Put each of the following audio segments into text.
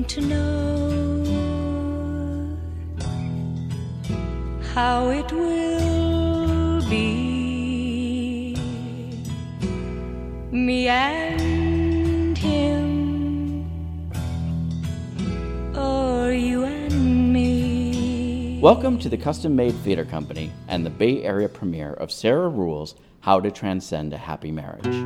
to know how it will be, me and him, or you and me. Welcome to the Custom Made Theater Company and the Bay Area premiere of Sarah Ruhl's How to Transcend a Happy Marriage.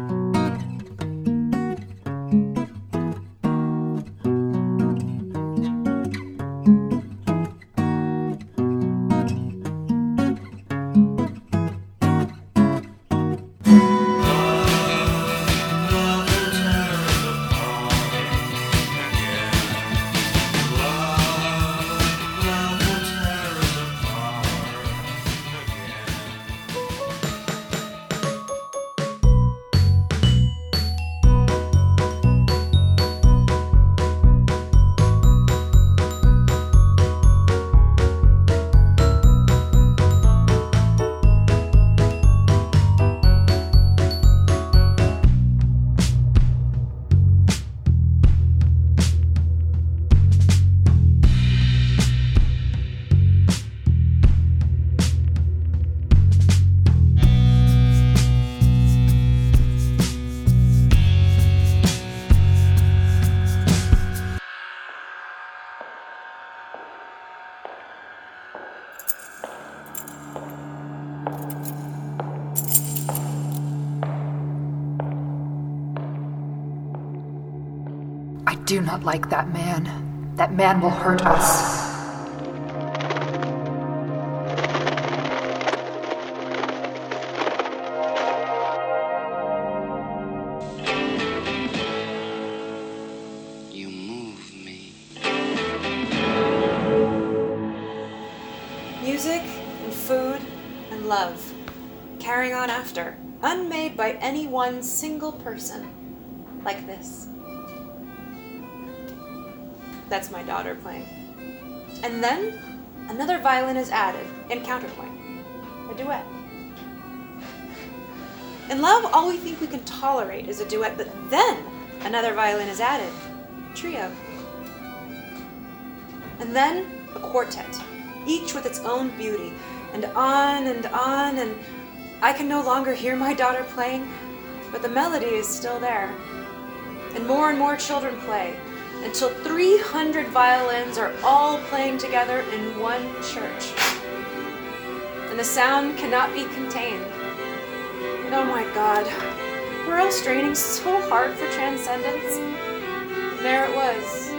I do not like that man. That man will hurt us. You move me. Music and food and love. Carrying on after. Unmade by any one single person. Like this. That's my daughter playing. And then, another violin is added, in counterpoint. A duet. In love, all we think we can tolerate is a duet, but then another violin is added. Trio. And then, a quartet, each with its own beauty, and and I can no longer hear my daughter playing, but the melody is still there. And more children play, until 300 violins are all playing together in one church. And the sound cannot be contained. And oh my God, we're all straining so hard for transcendence. And there it was,